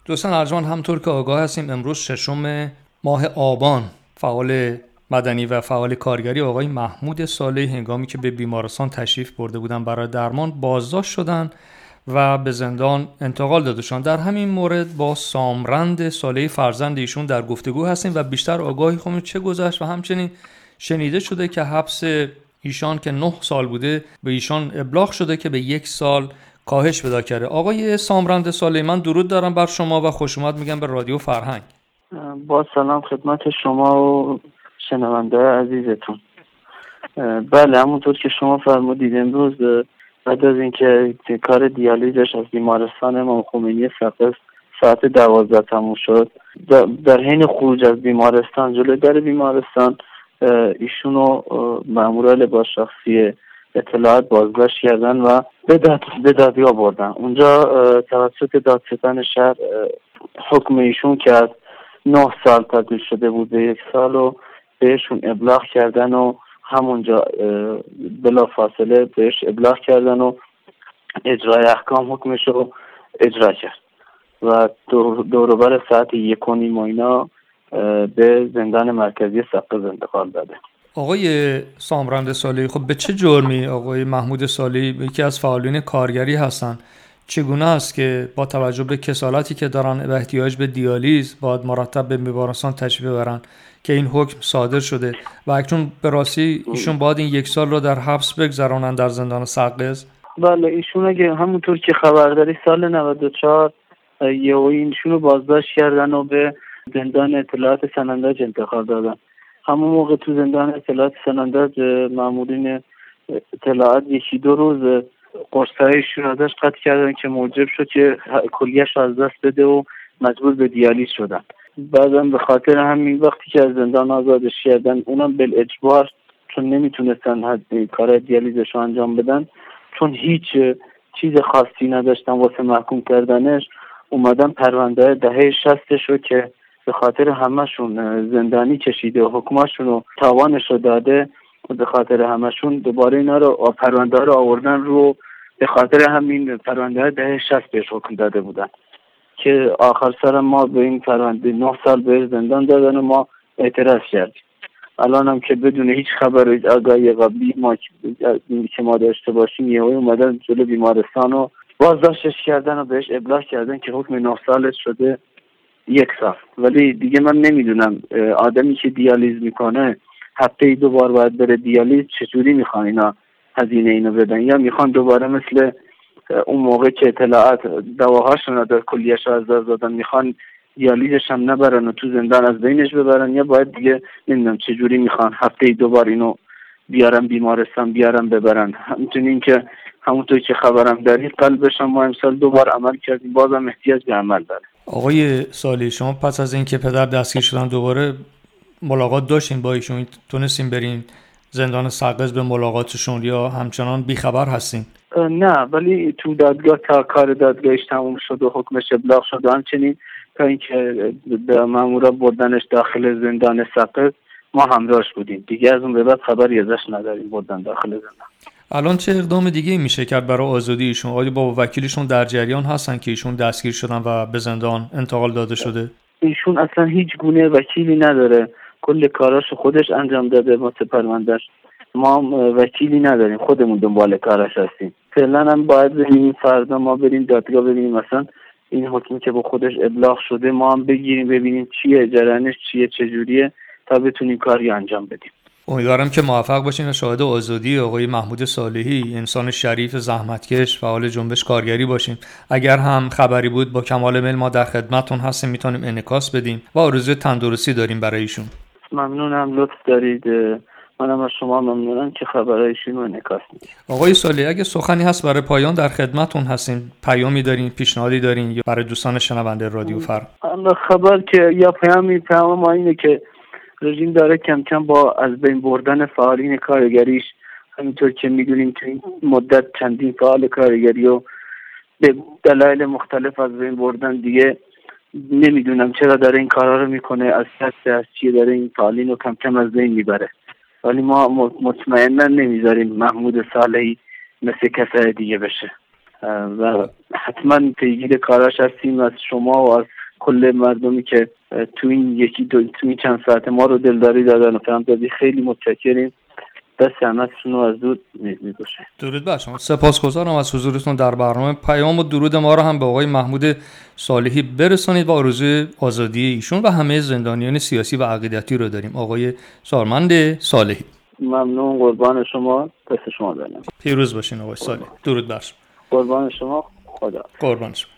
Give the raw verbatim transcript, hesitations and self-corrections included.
دوستان ارجمند، همطور که آگاه هستیم امروز ششم ماه آبان فعال مدنی و فعال کارگری آقای محمود صالحی هنگامی که به بیمارستان تشریف برده بودن برای درمان بازداشت شدند و به زندان انتقال داده شدند. در همین مورد با سامرند صالحی فرزند ایشون در گفتگو هستیم و بیشتر آگاهی خواهیم چه گذشت و همچنین شنیده شده که حبس ایشان که نه سال بوده به ایشان ابلاغ شده که به یک سال کاهش پیدا کرده. آقای سامرند صالحی، من درود دارم بر شما و خوش اومد میگم به رادیو فرهنگ. با سلام خدمت شما و شنونده عزیزتون. بله، همونطور که شما فرمودید امروز بعد از اینکه کار دیالیزش از بیمارستان امام خمینی سقز ساعت دوازده تموم شد، در حین خروج از بیمارستان جلوی در بیمارستان ایشونو مأمورای لباس شخصی اطلاعات بازداشت کردن و به داد به دادگاه بردن. اونجا توسط دادستان شهر حکم ایشون که از نه سال تبدیل شده بود به یک سال و بهشون ابلاغ کردن و همونجا بلا فاصله بهش ابلاغ کردن و اجرای احکام حکمش رو اجرا کرد و دوروبر ساعت یک و نیم و اینا به زندان مرکزی سقز انتقال داده. آقای سامرند صالحی، خب به چه جرمی آقای محمود صالحی یکی از فعالین کارگری هستند؟ چگونه است که با توجه به کسالاتی که دارن و احتیاج به دیالیز باید مرتب به بیمارستان تشریف ببرن که این حکم صادر شده و اکنون به راستی ایشون باید این یک سال رو در حبس بگذرانن در زندان سقز؟ بله، ایشون اگه همونطور که خبر داری سال نود و چهار یه ایشون رو بازداشت کردن و به زندان اطلاعات سنندج انتقال دادن. همون موقع تو زندان اطلاعات سنندج مامورین اطلاعات یکی دو روز قرصایشون ازش قطع کردن که موجب شد که کلیه‌اش از دست بده و مجبور به دیالیز شدن. بعدم به خاطر همین وقتی که از زندان آزادش کردن، اونم بالاجبار، چون نمیتونستن کار دیالیزش رو انجام بدن، چون هیچ چیز خاصی نداشتن واسه محکوم کردنش، اومدن پرونده دهه شصتش رو که به خاطر همشون زندانی کشیده و حکماشون رو تاوانش رو داده، به خاطر همشون دوباره اینا رو پرونده رو آوردن رو به خاطر همین پرونده دهه شصت بهش حکم داده بودن که آخر سر ما به این پرونده نه سال به زندان دادن و ما اعتراض کردیم. الان هم که بدون هیچ خبر و آگاهی قبلی ما که ما داشته باشیم یهو اومدن جلوی بیمارستان و بازداشتش کردن و بهش ابلاغ کردن که حکم نه سالش شده یک سال. ولی دیگه من نمیدونم آدمی که دیالیز میکنه هفته ای دوبار باید بره دیالیز، چجوری میخوان اینا هزینه اینو بدن؟ یا میخوان دوباره مثل اون موقع که اطلاعات دواهاشون در کلیه‌اش از دست دادن میخوان دیالیزش هم نبرن و تو زندان از بینش ببرن، یا باید دیگه نمیدونم چجوری میخوان هفته ای دوبار اینو بیارن بیمارستان بیارن ببرن. همچنین که همونطور که خبرم دارید قلبش هم ما امسال دوبار عمل کردیم، بازم احتیاج به عمل داره. آقای صالحی، شما پس از اینکه پدر دستگیر شدن دوباره ملاقات داشتین با ایشون؟ تونستین برین زندان سقز به ملاقاتشون یا همچنان بیخبر هستین؟ نه، ولی تو دادگاه تا کار دادگاهش تموم شد و حکمش ابلاغ شد و همچنین تا اینکه به مامورا بردنش داخل زندان سقز ما همراهش بودیم. دیگه از اون به بعد خبری ازش نداریم بردن داخل زندان. الان چه اقدام دیگه میشه کرد برای آزادی ایشون؟ آیا با وکیلشون در جریان هستن که ایشون دستگیر شدن و به زندان انتقال داده شده؟ ایشون اصلا هیچ گونه وکیلی نداره، کل کاراشو خودش انجام داده واسه پروندهش. ما وکیلی نداریم، خودمون دنبال کاراش هستیم. فعلا هم باید بریم فردا ما بریم دادگاه ببینیم مثلا این حکمی که با خودش ابلاغ شده ما هم بگیریم ببینیم چیه جریانش، چیه چجوریه، تا بتونیم کاری انجام بدیم. امیدوارم که موفق باشین و شاهد آزادی آقای محمود صالحی، انسان شریف زحمتکش فعال جنبش کارگری باشیم. اگر هم خبری بود با کمال میل ما در خدمتتون هستیم، میتونیم انعکاس بدیم و آرزوی تندرستی داریم برای ایشون. ممنونم، لطف دارید. منم از شما ممنونم که خبرایشون رو انعکاس میدید. آقای صالحی، اگه سخنی هست برای پایان در خدمتتون هستیم، پیامی دارین، پیشنهادی دارین یا برای دوستان شنونده رادیو فرهنگ؟ اما خبر که یا پیامی پیام ما اینه که رژیم داره کم کم با از بین بردن فعالین کارگریش، همینطور که میدونیم تو این مدت چندین فعال کارگری و به دلایل مختلف از بین بردن، دیگه نمیدونم چرا داره این کارا رو میکنه، از دست از چیه داره این فعالین رو کم کم از بین میبره. ولی ما مطمئنا نمیذاریم محمود صالحی مثل کسای دیگه بشه. و حتما پیگیر کاراش هستیم. از شما و از کل مردمی که تو این یکی دو تو این چند ساعت ما رو دلداری دادن و فهمدادی خیلی متشکریم. دست همتون رو از دور می‌بوسم. درود بر شما. سپاسگزارم از حضورتون در برنامه. پیام و درود ما رو هم به آقای محمود صالحی برسانید. با آرزوی آزادی ایشون و همه زندانیان سیاسی و عقیدتی رو داریم. آقای سالمند صالحی. ممنون، قربان شما، دست شما دارم. پیروز باشین آقای صالحی. درود بر شما. قربان شما، خدا. قربان شما.